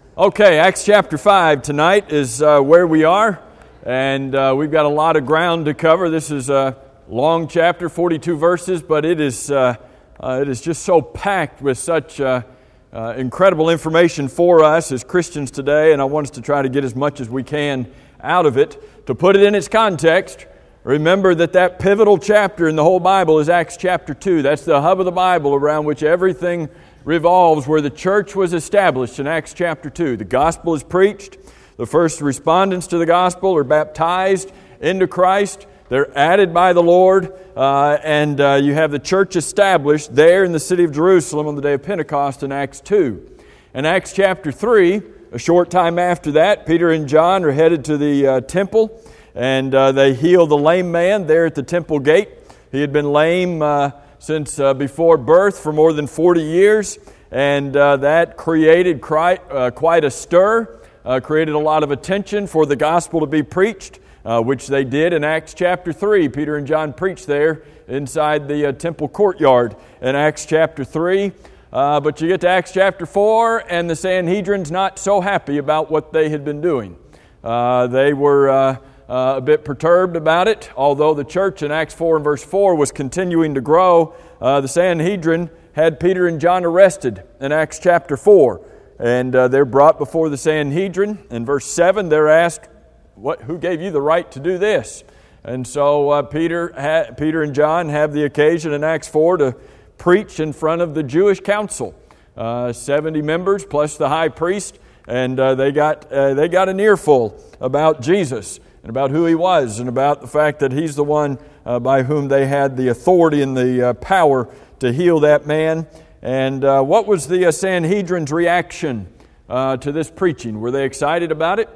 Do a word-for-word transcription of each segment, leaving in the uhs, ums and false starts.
Okay, Acts chapter five tonight is uh, where we are, and uh, we've got a lot of ground to cover. This is a long chapter, forty-two verses, but it is uh, uh, it is just so packed with such uh, uh, incredible information for us as Christians today, and I want us to try to get as much as we can out of it. To put it in its context, remember that that pivotal chapter in the whole Bible is Acts chapter two. That's the hub of the Bible around which everything revolves, where the church was established in Acts chapter two. The gospel is preached. The first respondents to the gospel are baptized into Christ. They're added by the Lord. Uh, and uh, you have the church established there in the city of Jerusalem on the day of Pentecost in Acts two. In Acts chapter three, a short time after that, Peter and John are headed to the uh, temple. And uh, they heal the lame man there at the temple gate. He had been lame uh, since uh, before birth for more than forty years, and uh, that created quite, uh, quite a stir, uh, created a lot of attention for the gospel to be preached, uh, which they did in Acts chapter three. Peter and John preached there inside the uh, temple courtyard in Acts chapter three. Uh, but you get to Acts chapter four, and the Sanhedrin's not so happy about what they had been doing. Uh, they were Uh, Uh, a bit perturbed about it. Although the church in Acts four and verse four was continuing to grow, uh, the Sanhedrin had Peter and John arrested in Acts chapter four. And uh, they're brought before the Sanhedrin. In verse seven, they're asked, "What? Who gave you the right to do this?" And so uh, Peter, ha- Peter and John have the occasion in Acts four to preach in front of the Jewish council. Uh, seventy members plus the high priest. And uh, they got uh, they got an earful about Jesus, and about who He was, and about the fact that He's the one uh, by whom they had the authority and the uh, power to heal that man. And uh, what was the uh, Sanhedrin's reaction uh, to this preaching? Were they excited about it?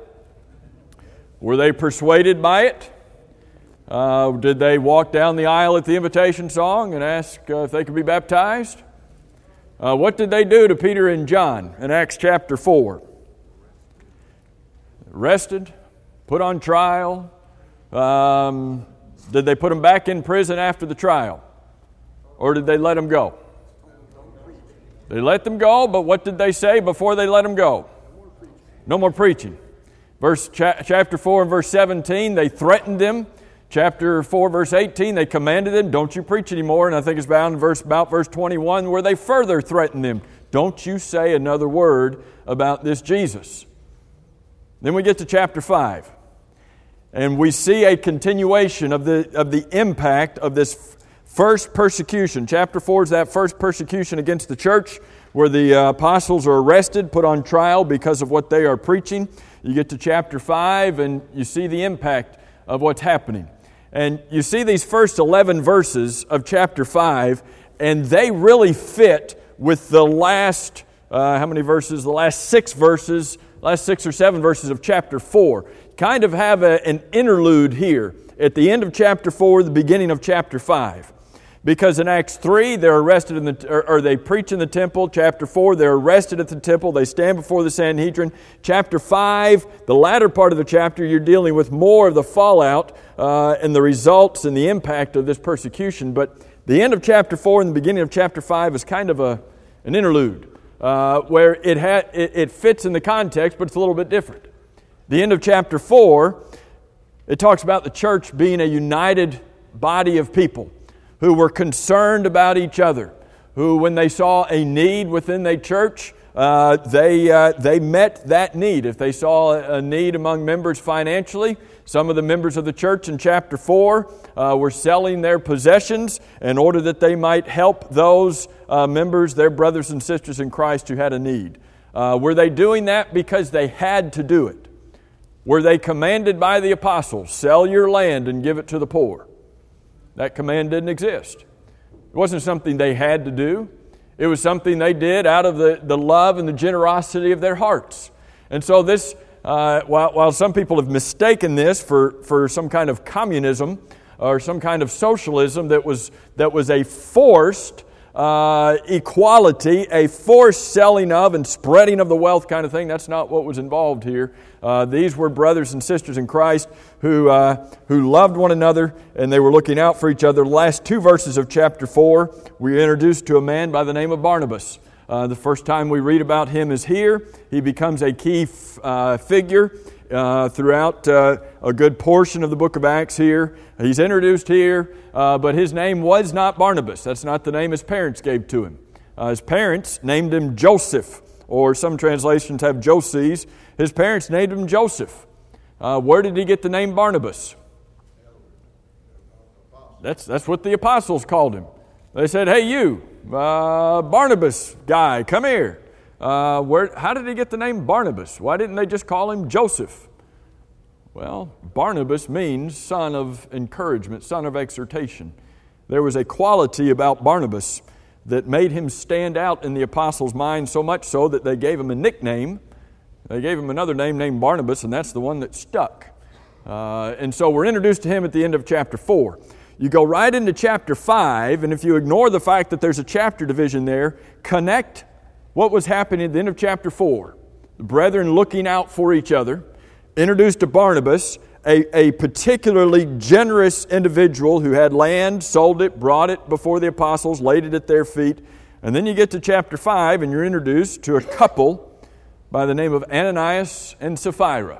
Were they persuaded by it? Uh, did they walk down the aisle at the invitation song and ask uh, if they could be baptized? Uh, what did they do to Peter and John in Acts chapter four? Arrested? Put on trial? Um, did they put them back in prison after the trial? Or did they let them go? They let them go, but what did they say before they let them go? No more preaching. Verse cha- chapter four and verse seventeen, they threatened them. Chapter four, verse eighteen, they commanded them, "Don't you preach anymore." And I think it's about in verse, about verse twenty-one, where they further threatened them, "Don't you say another word about this Jesus." Then we get to chapter five, and we see a continuation of the of the impact of this first persecution. Chapter four is that first persecution against the church, where the uh, apostles are arrested, put on trial because of what they are preaching. You get to chapter five, and you see the impact of what's happening. And you see these first eleven verses of chapter five, and they really fit with the last, uh, how many verses? The last six verses, last six or seven verses of chapter four. Kind of have a, an interlude here at the end of chapter four, the beginning of chapter five. Because in Acts three, they're arrested in the, or, or they preach in the temple. Chapter four, they're arrested at the temple. They stand before the Sanhedrin. Chapter five, the latter part of the chapter, you're dealing with more of the fallout uh, and the results and the impact of this persecution. But the end of chapter four and the beginning of chapter five is kind of a an interlude uh, where it, ha- it, it fits in the context, but it's a little bit different. The end of chapter four, it talks about the church being a united body of people who were concerned about each other, who when they saw a need within their church, uh, they uh, they met that need. If they saw a need among members financially, some of the members of the church in chapter four uh, were selling their possessions in order that they might help those uh, members, their brothers and sisters in Christ who had a need. Uh, were they doing that because they had to do it? Were they commanded by the apostles, "Sell your land and give it to the poor"? That command didn't exist. It wasn't something they had to do. It was something they did out of the, the love and the generosity of their hearts. And so this, uh, while, while some people have mistaken this for, for some kind of communism or some kind of socialism that was, that was a forced uh, equality, a forced selling of and spreading of the wealth kind of thing, that's not what was involved here. Uh, these were brothers and sisters in Christ who uh, who loved one another, and they were looking out for each other. The last two verses of chapter four, we are introduced to a man by the name of Barnabas. Uh, the first time we read about him is here. He becomes a key f- uh, figure uh, throughout uh, a good portion of the book of Acts here. He's introduced here, uh, but his name was not Barnabas. That's not the name his parents gave to him. Uh, his parents named him Joseph, or some translations have Joses. His parents named him Joseph. Uh, where did he get the name Barnabas? That's, that's what the apostles called him. They said, hey, you, uh, Barnabas guy, come here. Uh, where? How did he get the name Barnabas? Why didn't they just call him Joseph? Well, Barnabas means son of encouragement, son of exhortation. There was a quality about Barnabas that made him stand out in the apostles' mind, so much so that they gave him a nickname. They gave him another name named Barnabas, and that's the one that stuck. Uh, and so we're introduced to him at the end of chapter four. You go right into chapter five, and if you ignore the fact that there's a chapter division there, connect what was happening at the end of chapter four. The brethren looking out for each other, introduced to Barnabas, a, a particularly generous individual who had land, sold it, brought it before the apostles, laid it at their feet. And then you get to chapter five, and you're introduced to a couple by the name of Ananias and Sapphira.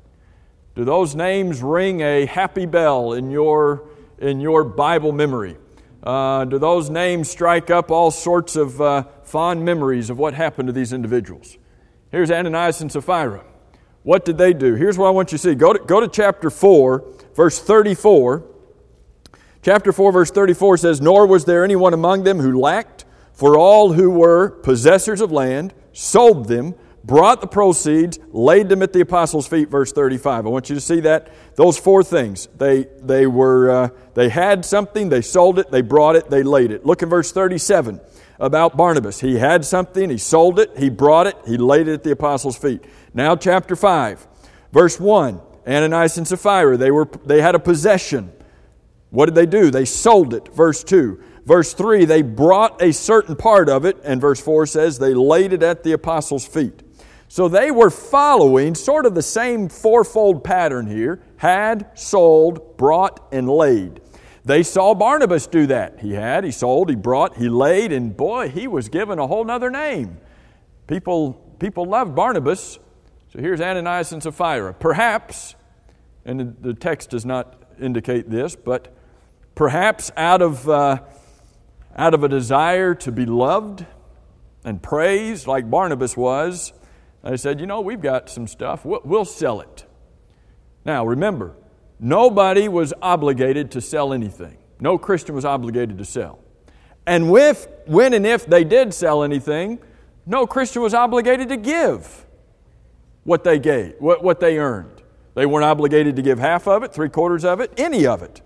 Do those names ring a happy bell in your in your Bible memory? Uh, do those names strike up all sorts of uh, fond memories of what happened to these individuals? Here's Ananias and Sapphira. What did they do? Here's what I want you to see. Go to, go to chapter four, verse thirty-four. Chapter four, verse thirty-four says, "Nor was there anyone among them who lacked, for all who were possessors of land sold them, brought the proceeds, laid them at the apostles' feet." Verse thirty-five. I want you to see that. Those four things. They they were uh, they had something, they sold it, they brought it, they laid it. Look at verse thirty-seven about Barnabas. He had something, he sold it, he brought it, he laid it at the apostles' feet. Now chapter five, verse one. Ananias and Sapphira, they were they had a possession. What did they do? They sold it. Verse two. Verse three, they brought a certain part of it, and verse four says they laid it at the apostles' feet. So they were following sort of the same fourfold pattern here: had, sold, brought, and laid. They saw Barnabas do that. He had, he sold, he brought, he laid, and boy, he was given a whole nother name. People, people loved Barnabas. So here's Ananias and Sapphira. Perhaps, and the text does not indicate this, but perhaps out of uh, out of a desire to be loved and praised like Barnabas was, they said, you know, we've got some stuff. We'll, we'll sell it. Now, remember, nobody was obligated to sell anything. No Christian was obligated to sell. And with, when and if they did sell anything, no Christian was obligated to give what they gave, what, what they earned. They weren't obligated to give half of it, three quarters of it, any of it.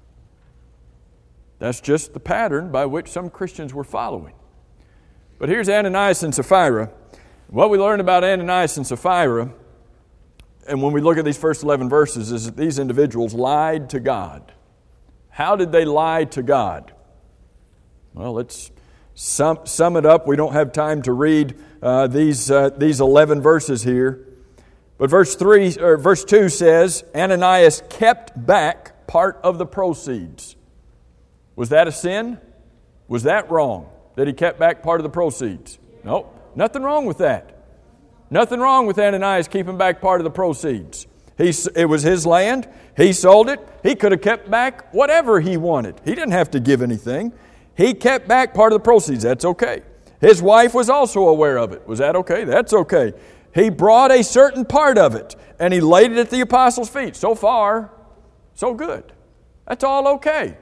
That's just the pattern by which some Christians were following. But here's Ananias and Sapphira. What we learn about Ananias and Sapphira, and when we look at these first eleven verses, is that these individuals lied to God. How did they lie to God? Well, let's sum, sum it up. We don't have time to read uh, these uh, these eleven verses here. But verse three or verse two says, Ananias kept back part of the proceeds. Was that a sin? Was that wrong that he kept back part of the proceeds? Nope. Nothing wrong with that. Nothing wrong with Ananias keeping back part of the proceeds. He, it was his land. He sold it. He could have kept back whatever he wanted. He didn't have to give anything. He kept back part of the proceeds. That's okay. His wife was also aware of it. Was that okay? That's okay. He brought a certain part of it, and he laid it at the apostles' feet. So far, so good. That's all okay.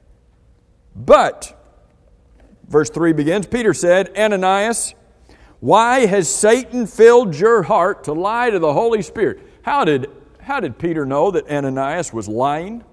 But, verse three begins, Peter said, Ananias, why has Satan filled your heart to lie to the Holy Spirit? How did, how did Peter know that Ananias was lying?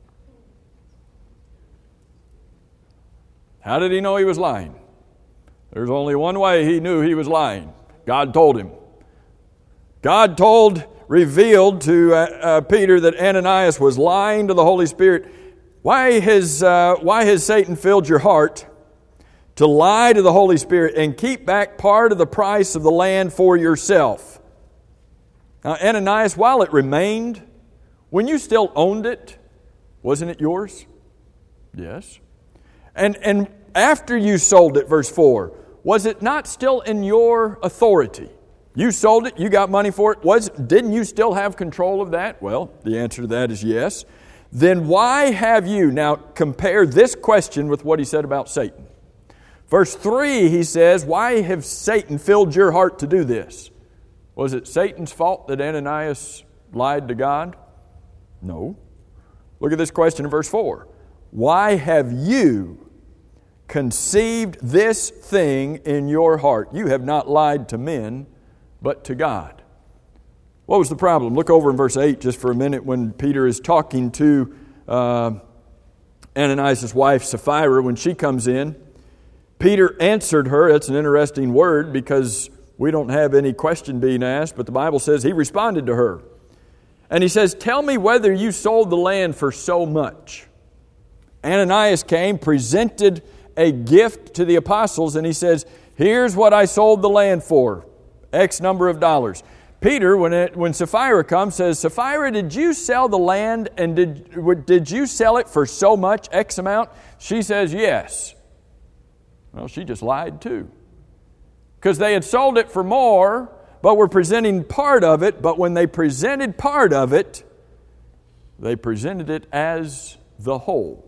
How did he know he was lying? There's only one way he knew he was lying. God told him. God told, revealed to uh, uh, Peter that Ananias was lying to the Holy Spirit. Why has, uh, why has Satan filled your heart to lie to the Holy Spirit and keep back part of the price of the land for yourself? Now, Ananias, while it remained, when you still owned it, wasn't it yours? Yes. And, and after you sold it, verse four, was it not still in your authority? You sold it, you got money for it. Was, didn't you still have control of that? Well, the answer to that is yes. Then why have you, now compare this question with what he said about Satan. Verse three, he says, why have Satan filled your heart to do this? Was it Satan's fault that Ananias lied to God? No. Look at this question in verse four. Why have you conceived this thing in your heart? You have not lied to men, but to God. What was the problem? Look over in verse eight just for a minute when Peter is talking to uh, Ananias' wife, Sapphira, when she comes in. Peter answered her. That's an interesting word because we don't have any question being asked, but the Bible says he responded to her. And he says, tell me whether you sold the land for so much. Ananias came, presented a gift to the apostles, and he says, here's what I sold the land for, X number of dollars. Peter, when it, when Sapphira comes, says, Sapphira, did you sell the land and did, did you sell it for so much, X amount? She says, yes. Well, she just lied too. Because they had sold it for more, but were presenting part of it. But when they presented part of it, they presented it as the whole.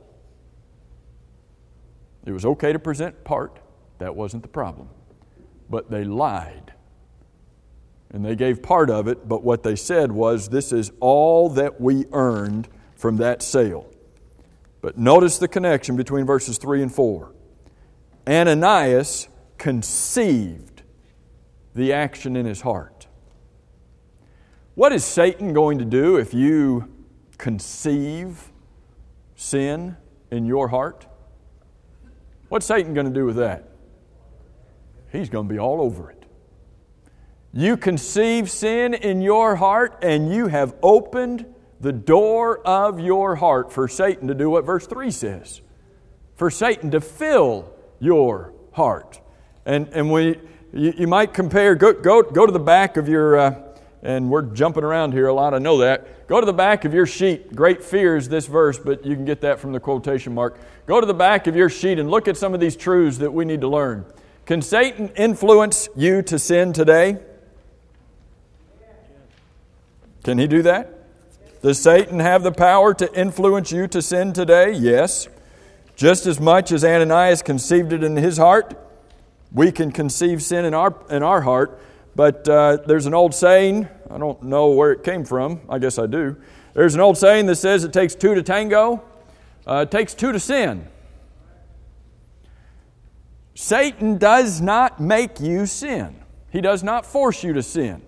It was okay to present part. That wasn't the problem. But they lied. And they gave part of it, but what they said was, this is all that we earned from that sale. But notice the connection between verses three and four. Ananias conceived the action in his heart. What is Satan going to do if you conceive sin in your heart? What's Satan going to do with that? He's going to be all over it. You conceive sin in your heart and you have opened the door of your heart for Satan to do what verse three says. For Satan to fill your heart. And and we you, you might compare, go, go, go to the back of your, uh, and we're jumping around here a lot, I know that. Go to the back of your sheet. Great fear is this verse, but you can get that from the quotation mark. Go to the back of your sheet and look at some of these truths that we need to learn. Can Satan influence you to sin today? Can he do that? Does Satan have the power to influence you to sin today? Yes. Just as much as Ananias conceived it in his heart, we can conceive sin in our in our heart. But uh, there's an old saying, I don't know where it came from, I guess I do. There's an old saying that says it takes two to tango. Uh, it takes two to sin. Satan does not make you sin. He does not force you to sin.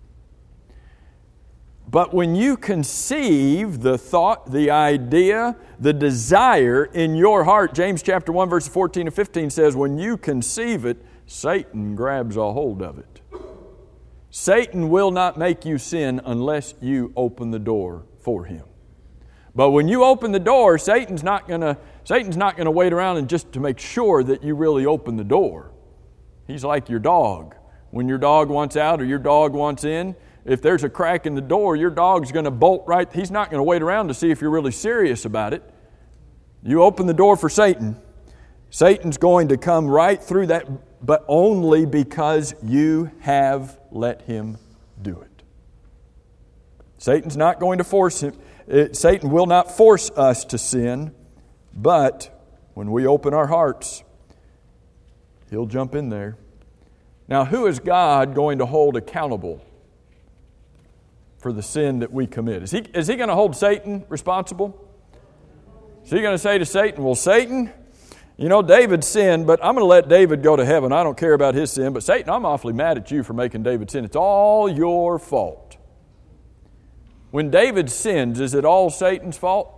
But when you conceive the thought, the idea, the desire in your heart, James chapter one, verse fourteen and fifteen says, when you conceive it, Satan grabs a hold of it. Satan will not make you sin unless you open the door for him. But when you open the door, Satan's not gonna, Satan's not gonna wait around and just to make sure that you really open the door. He's like your dog. When your dog wants out or your dog wants in, if there's a crack in the door, your dog's going to bolt right. He's not going to wait around to see if you're really serious about it. You open the door for Satan. Satan's going to come right through that, but only because you have let him do it. Satan's not going to force him. It, Satan will not force us to sin, but when we open our hearts, he'll jump in there. Now, who is God going to hold accountable for the sin that we commit? Is he, is he going to hold Satan responsible? Is he going to say to Satan, well, Satan, you know, David sinned, but I'm going to let David go to heaven. I don't care about his sin, but Satan, I'm awfully mad at you for making David sin. It's all your fault. When David sins, is it all Satan's fault?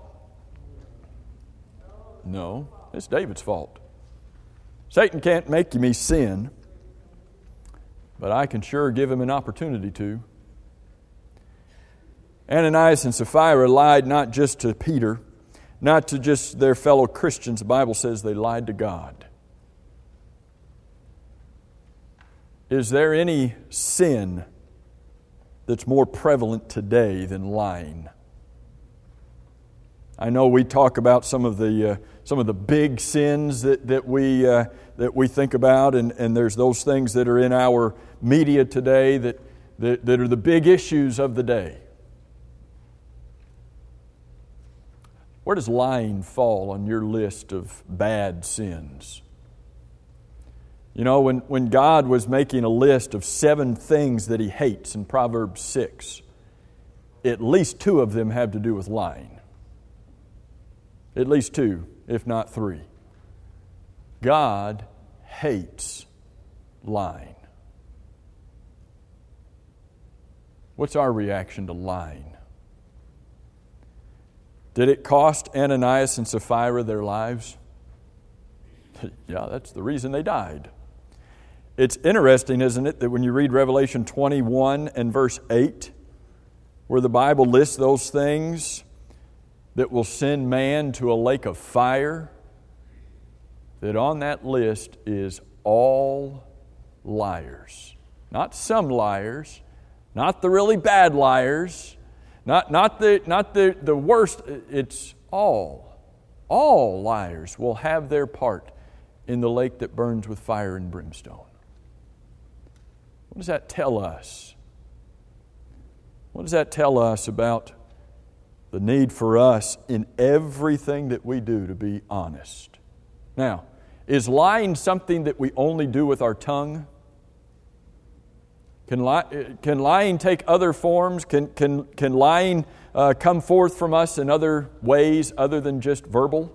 No, it's David's fault. Satan can't make me sin, but I can sure give him an opportunity to. Ananias and Sapphira lied not just to Peter, not to just their fellow Christians. The Bible says they lied to God. Is there any sin that's more prevalent today than lying? I know we talk about some of the uh, some of the big sins that, that we uh, that we think about, and, and there's those things that are in our media today that, that, that are the big issues of the day. Where does lying fall on your list of bad sins? You know, when, when God was making a list of seven things that He hates in Proverbs six, at least two of them have to do with lying. At least two, if not three. God hates lying. What's our reaction to lying? Did it cost Ananias and Sapphira their lives? Yeah, that's the reason they died. It's interesting, isn't it, that when you read Revelation twenty-one and verse eight, where the Bible lists those things that will send man to a lake of fire, that on that list is all liars. Not some liars, not the really bad liars, not, not, the, not the, the worst. It's all. All liars will have their part in the lake that burns with fire and brimstone. What does that tell us? What does that tell us about the need for us in everything that we do to be honest? Now, is lying something that we only do with our tongue? Can, li- can lying take other forms? Can, can, can lying uh, come forth from us in other ways other than just verbal?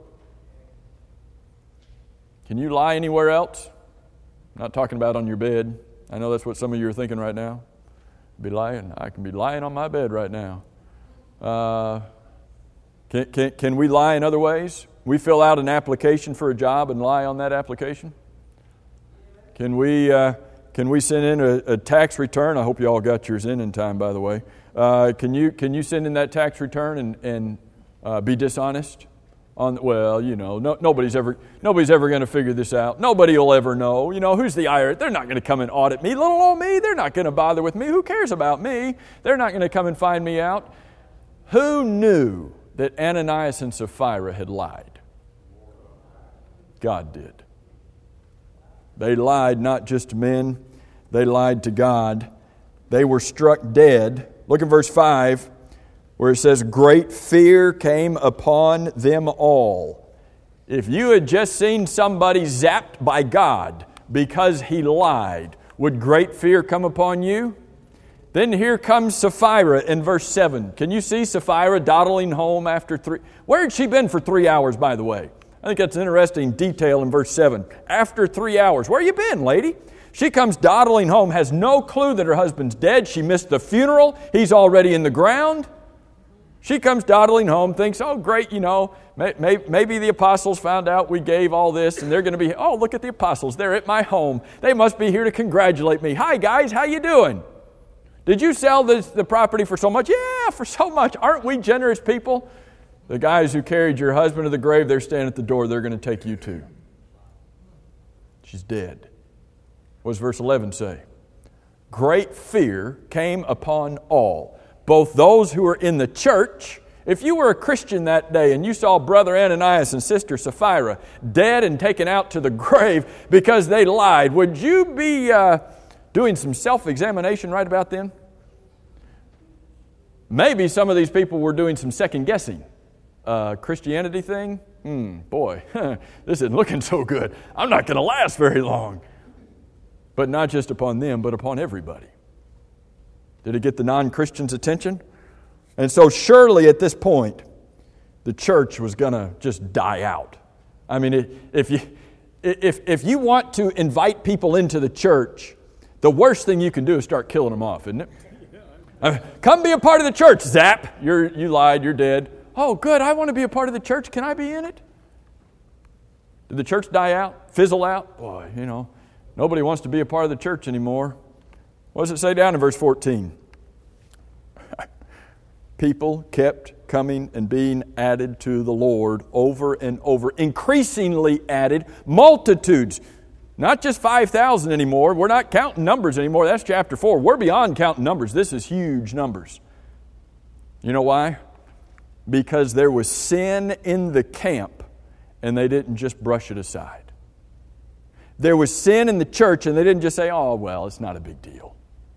Can you lie anywhere else? I'm not talking about on your bed. I know that's what some of you are thinking right now. Be lying. I can be lying on my bed right now. Uh, can, can, can we lie in other ways? We fill out an application for a job and lie on that application? Can we uh, can we send in a, a tax return? I hope you all got yours in in time, by the way. Uh, can you can you send in that tax return and, and uh, be dishonest? On well, you know, no, nobody's ever nobody's ever going to figure this out. Nobody will ever know. You know, who's the I R S? They're not going to come and audit me. Little old me, they're not going to bother with me. Who cares about me? They're not going to come and find me out. Who knew that Ananias and Sapphira had lied? God did. They lied not just to men, they lied to God. They were struck dead. Look at verse five. Where it says, great fear came upon them all. If you had just seen somebody zapped by God because he lied, would great fear come upon you? Then here comes Sapphira in verse seven. Can you see Sapphira dawdling home after three? Where had she been for three hours, by the way? I think that's an interesting detail in verse seven. After three hours. Where you been, lady? She comes dawdling home, has no clue that her husband's dead. She missed the funeral. He's already in the ground. She comes dawdling home, thinks, oh, great, you know, may, may, maybe the apostles found out we gave all this, and they're going to be, oh, look at the apostles. They're at my home. They must be here to congratulate me. Hi, guys, how you doing? Did you sell this, the property for so much? Yeah, for so much. Aren't we generous people? The guys who carried your husband to the grave, they're standing at the door. They're going to take you too. She's dead. What does verse eleven say? Great fear came upon all. Both those who were in the church. If you were a Christian that day and you saw Brother Ananias and Sister Sapphira dead and taken out to the grave because they lied, would you be uh, doing some self-examination right about then? Maybe some of these people were doing some second-guessing. Uh, Christianity thing? Hmm, boy, this isn't looking so good. I'm not going to last very long. But not just upon them, but upon everybody. Did it get the non-Christians' attention? And so surely at this point, the church was going to just die out. I mean, if you, if, if you want to invite people into the church, the worst thing you can do is start killing them off, isn't it? I mean, come be a part of the church, zap. You're, you lied, you're dead. Oh, good, I want to be a part of the church. Can I be in it? Did the church die out, fizzle out? Boy, you know, nobody wants to be a part of the church anymore. What does it say down in verse fourteen? People kept coming and being added to the Lord over and over, increasingly added, multitudes. Not just five thousand anymore. We're not counting numbers anymore. That's chapter four. We're beyond counting numbers. This is huge numbers. You know why? Because there was sin in the camp, and they didn't just brush it aside. There was sin in the church, and they didn't just say, oh, well, it's not a big deal.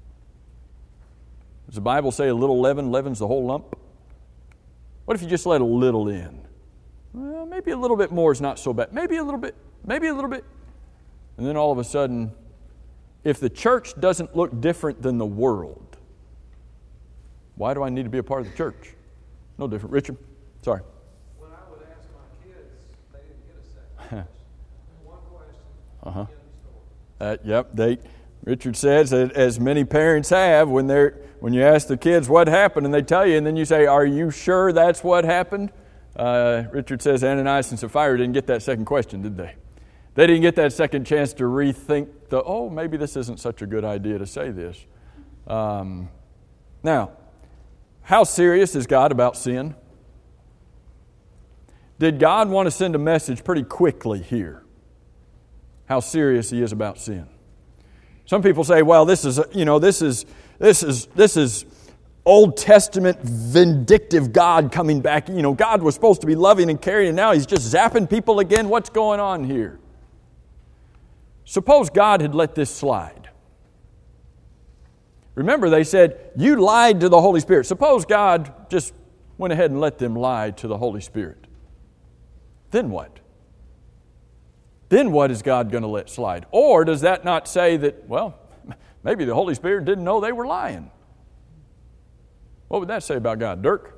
Does the Bible say a little leaven leavens the whole lump? What if you just let a little in? Well, maybe a little bit more is not so bad. Maybe a little bit, maybe a little bit. And then all of a sudden, if the church doesn't look different than the world, why do I need to be a part of the church? No different. Richard? Sorry. When I would ask my kids, they didn't get a second question. One question, Uh-huh. end of story. Uh, yep, they, Richard says, that as many parents have, when they're when you ask the kids what happened and they tell you, and then you say, are you sure that's what happened? Uh, Richard says Ananias and Sapphira didn't get that second question, did they? They didn't get that second chance to rethink the, oh, maybe this isn't such a good idea to say this. Um, now, how serious is God about sin? Did God want to send a message pretty quickly here? How serious He is about sin? Some people say, well, this is, you know, this is, this is, this is Old Testament vindictive God coming back. You know, God was supposed to be loving and caring, and now He's just zapping people again. What's going on here? Suppose God had let this slide. Remember, they said, you lied to the Holy Spirit. Suppose God just went ahead and let them lie to the Holy Spirit. Then what? Then what is God going to let slide? Or does that not say that, well, maybe the Holy Spirit didn't know they were lying? What would that say about God? Dirk?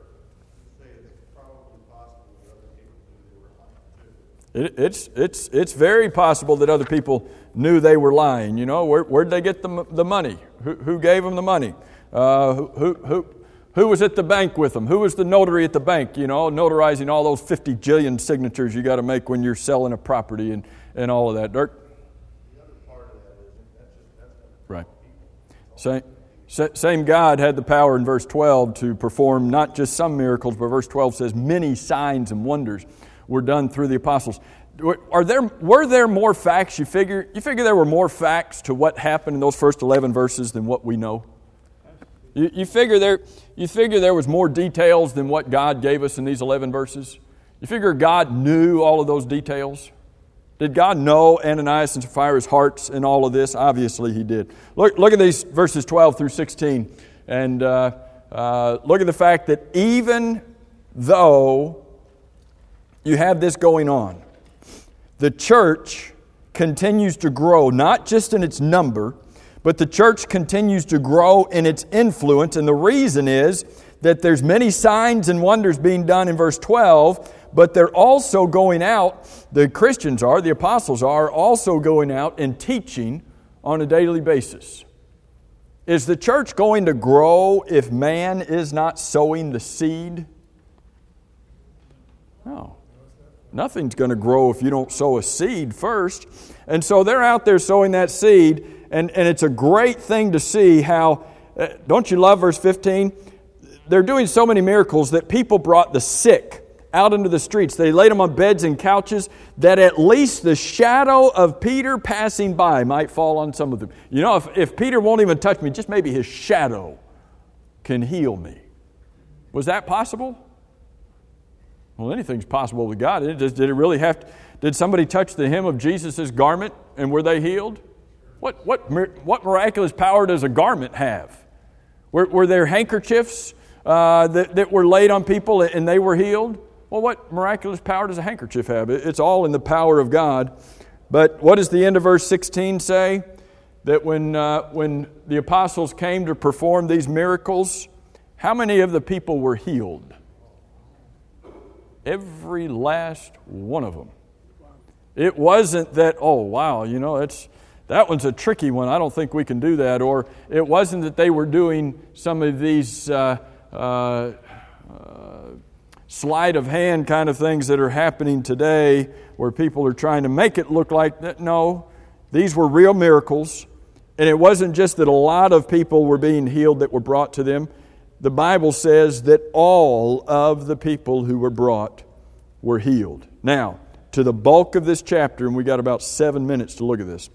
It, it's it's it's very possible that other people knew they were lying. You know, where where'd they get the the money? Who who gave them the money? Uh, who who who who was at the bank with them? Who was the notary at the bank? You know, notarizing all those fifty jillion signatures you got to make when you're selling a property and, and all of that. Dirk? The other part of that is that's just that's right. Same same God had the power in verse twelve to perform not just some miracles, but verse twelve says many signs and wonders were done through the apostles. Are there were there more facts? You figure you figure there were more facts to what happened in those first eleven verses than what we know. You, you figure there you figure there was more details than what God gave us in these eleven verses. You figure God knew all of those details. Did God know Ananias and Sapphira's hearts in all of this? Obviously, He did. Look look at these verses twelve through sixteen, and uh, uh, look at the fact that even though you have this going on, the church continues to grow, not just in its number, but the church continues to grow in its influence. And the reason is that there's many signs and wonders being done in verse twelve, but they're also going out, the Christians are, the apostles are, also going out and teaching on a daily basis. Is the church going to grow if man is not sowing the seed? No. Nothing's going to grow if you don't sow a seed first. And so they're out there sowing that seed, and, and it's a great thing to see how, uh, don't you love verse fifteen? They're doing so many miracles that people brought the sick out into the streets. They laid them on beds and couches that at least the shadow of Peter passing by might fall on some of them. You know, if, if Peter won't even touch me, just maybe his shadow can heal me. Was that possible? Well, anything's possible with God. Did it really have to, did somebody touch the hem of Jesus' garment and were they healed? What what what miraculous power does a garment have? Were, were there handkerchiefs uh, that, that were laid on people and they were healed? Well, what miraculous power does a handkerchief have? It's all in the power of God. But what does the end of verse sixteen say? That when uh, when the apostles came to perform these miracles, how many of the people were healed? Every last one of them. It wasn't that, oh, wow, you know, it's that one's a tricky one. I don't think we can do that. Or it wasn't that they were doing some of these uh, uh, uh, sleight of hand kind of things that are happening today where people are trying to make it look like that. No, these were real miracles. And it wasn't just that a lot of people were being healed that were brought to them. The Bible says that all of the people who were brought were healed. Now, to the bulk of this chapter, and we got about seven minutes to look at this.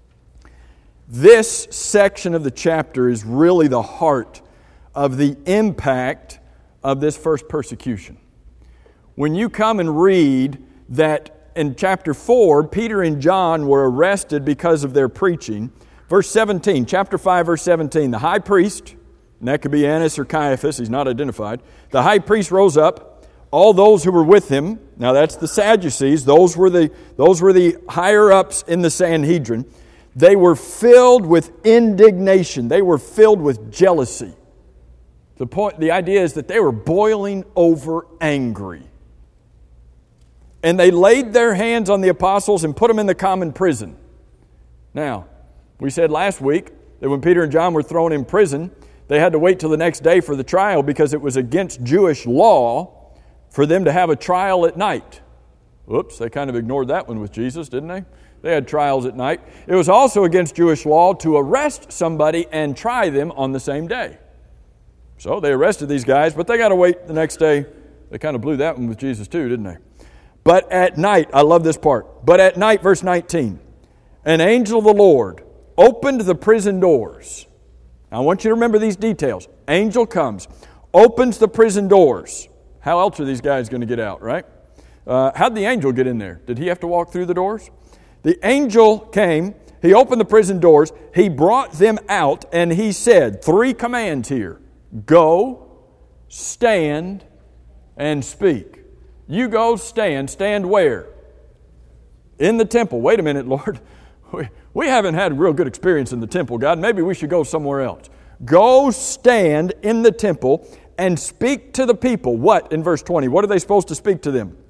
This section of the chapter is really the heart of the impact of this first persecution. When you come and read that in chapter four, Peter and John were arrested because of their preaching. Verse seventeen, chapter five, verse seventeen, the high priest, and that could be Annas or Caiaphas, he's not identified. The high priest rose up, all those who were with him, now that's the Sadducees, those were the, those were the higher-ups in the Sanhedrin. They were filled with indignation. They were filled with jealousy. The point, the idea is that they were boiling over angry. And they laid their hands on the apostles and put them in the common prison. Now, we said last week that when Peter and John were thrown in prison, they had to wait till the next day for the trial because it was against Jewish law for them to have a trial at night. Whoops, they kind of ignored that one with Jesus, didn't they? They had trials at night. It was also against Jewish law to arrest somebody and try them on the same day. So they arrested these guys, but they got to wait the next day. They kind of blew that one with Jesus too, didn't they? But at night, I love this part. But at night, verse nineteen, an angel of the Lord opened the prison doors. Now, I want you to remember these details. Angel comes, opens the prison doors. How else are these guys going to get out, right? Uh, how'd the angel get in there? Did he have to walk through the doors? The angel came, he opened the prison doors, he brought them out, and he said, three commands here. Go, stand, and speak. You go, stand. Stand where? In the temple. Wait a minute, Lord. We, we haven't had a real good experience in the temple, God. Maybe we should go somewhere else. Go stand in the temple and speak to the people. What in verse twenty? What are they supposed to speak to them?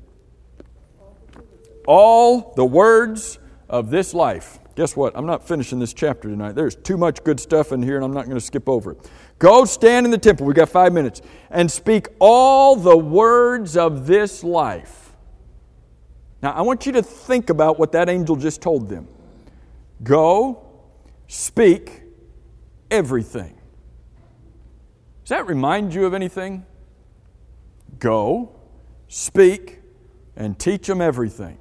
All the words of this life. Guess what? I'm not finishing this chapter tonight. There's too much good stuff in here and I'm not going to skip over it. Go stand in the temple. We've got five minutes. And speak all the words of this life. Now, I want you to think about what that angel just told them. Go, speak everything. Does that remind you of anything? Go, speak, and teach them everything.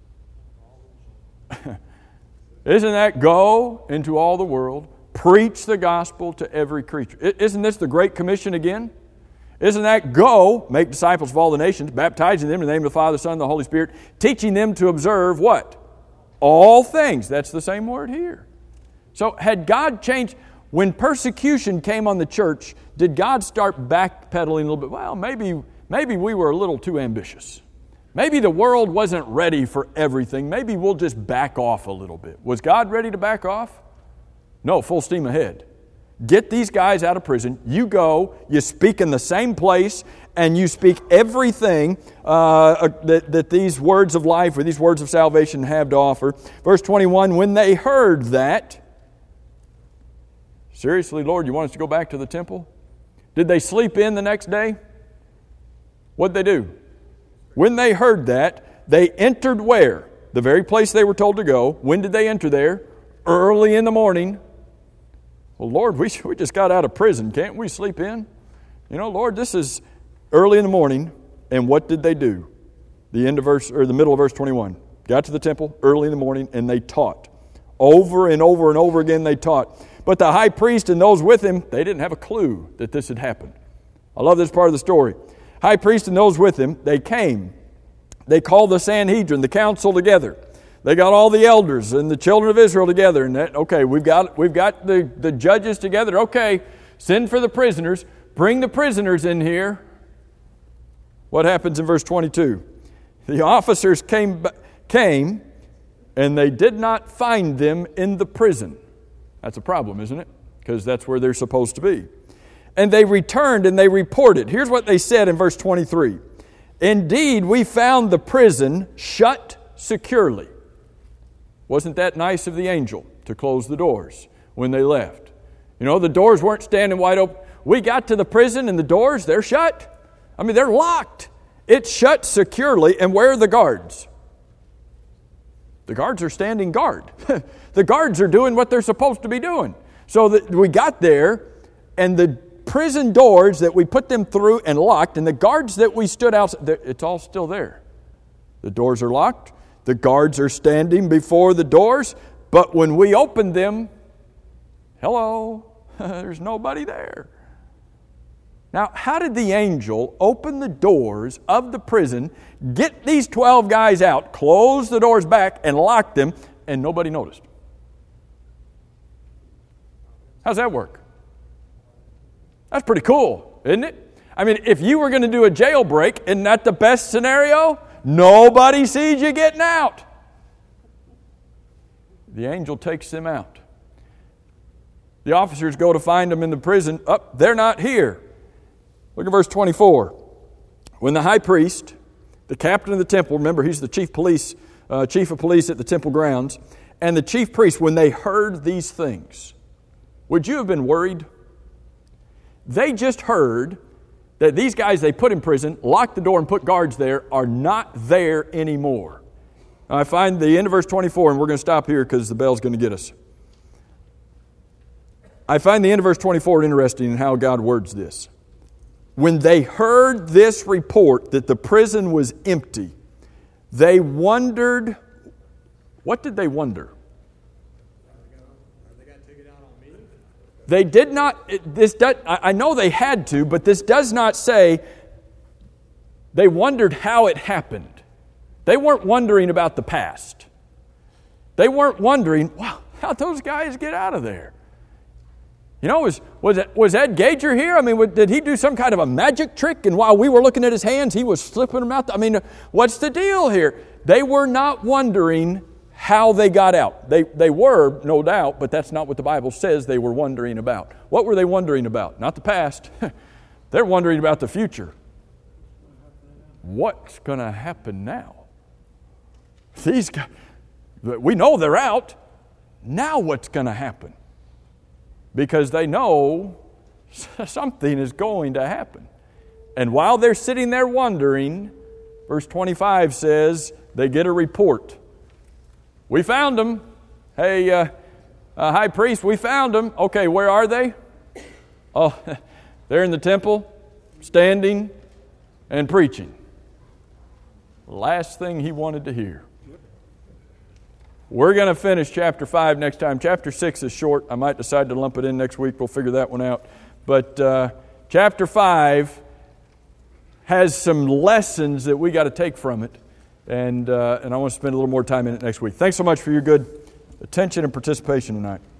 Isn't that go into all the world, preach the gospel to every creature? Isn't this the Great Commission again? Isn't that go, make disciples of all the nations, baptizing them in the name of the Father, the Son, and the Holy Spirit, teaching them to observe what? All things. That's the same word here. So had God changed, when persecution came on the church, did God start backpedaling a little bit? Well, maybe, maybe we were a little too ambitious. Maybe the world wasn't ready for everything. Maybe we'll just back off a little bit. Was God ready to back off? No, full steam ahead. Get these guys out of prison. You go, you speak in the same place, and you speak everything uh, that, that these words of life or these words of salvation have to offer. Verse twenty-one, when they heard that, seriously, Lord, you want us to go back to the temple? Did they sleep in the next day? What'd they do? When they heard that, they entered where? The very place they were told to go. When did they enter there? Early in the morning. Well, Lord, we, we just got out of prison. Can't we sleep in? You know, Lord, this is early in the morning. And what did they do? The end of verse, or the middle of verse twenty-one. Got to the temple early in the morning and they taught. Over and over and over again they taught. But the high priest and those with him, they didn't have a clue that this had happened. I love this part of the story. High priest and those with him, they came. They called the Sanhedrin, the council together. They got all the elders and the children of Israel together. And that, okay, we've got we've got the, the judges together. Okay, send for the prisoners. Bring the prisoners in here. What happens in verse twenty-two? The officers came, came and they did not find them in the prison. That's a problem, isn't it? Because that's where they're supposed to be. And they returned and they reported. Here's what they said in verse twenty-three. Indeed, we found the prison shut securely. Wasn't that nice of the angel to close the doors when they left? You know, the doors weren't standing wide open. We got to the prison and the doors, they're shut. I mean, they're locked. It's shut securely. And where are the guards? The guards are standing guard. The guards are doing what they're supposed to be doing. So that we got there and the prison doors that we put them through and locked, and the guards that we stood outside, it's all still there. The doors are locked. The guards are standing before the doors. But when we opened them, hello, there's nobody there. Now, how did the angel open the doors of the prison, get these twelve guys out, close the doors back, and lock them, and nobody noticed? How's that work? That's pretty cool, isn't it? I mean, if you were going to do a jailbreak, isn't that the best scenario? Nobody sees you getting out. The angel takes them out. The officers go to find them in the prison. Oh, they're not here. Look at verse twenty-four. When the high priest, the captain of the temple, remember he's the chief police, uh, chief of police at the temple grounds, and the chief priest, when they heard these things, would you have been worried? They just heard that these guys they put in prison, locked the door and put guards there, are not there anymore. Now I find the end of verse twenty-four, and we're going to stop here because the bell's going to get us. I find the end of verse twenty-four interesting in how God words this. When they heard this report that the prison was empty, they wondered. What did they wonder? They did not, this does, I know they had to, but this does not say they wondered how it happened. They weren't wondering about the past. They weren't wondering, wow, how'd those guys get out of there? You know, was was, it, was Ed Gager here? I mean, did he do some kind of a magic trick? And while we were looking at his hands, he was slipping them out. I mean, what's the deal here? They were not wondering how they got out. They, they were, no doubt, but that's not what the Bible says they were wondering about. What were they wondering about? Not the past. They're wondering about the future. What's going to happen now? These guys, we know they're out. Now what's going to happen? Because they know something is going to happen. And while they're sitting there wondering, verse twenty-five says, they get a report. We found them. Hey, uh, uh, high priest, we found them. Okay, where are they? Oh, they're in the temple, standing and preaching. Last thing he wanted to hear. We're going to finish chapter five next time. Chapter six is short. I might decide to lump it in next week. We'll figure that one out. But uh, chapter five has some lessons that we got to take from it. And, uh, and I want to spend a little more time in it next week. Thanks so much for your good attention and participation tonight.